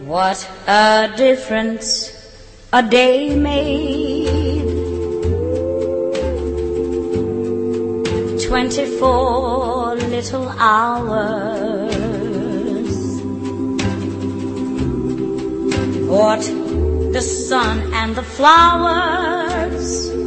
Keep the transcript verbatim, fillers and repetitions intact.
What a difference a day made. Twenty-four little hours. What the sun and the flowers